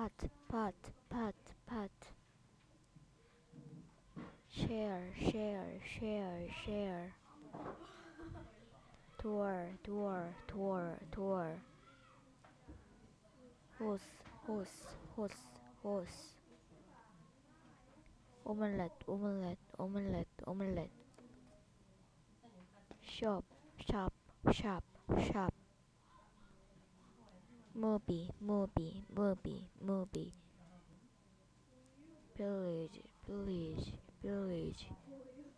pot, pot, pot, pot. Share, share, share, share. Tour, tour, tour, tour. Horse, horse, horse, horse. Omelette, omelette, omelette, omelette. Shop, shop, shop, shop. Movie, movie, movie, movie. Village, village, village.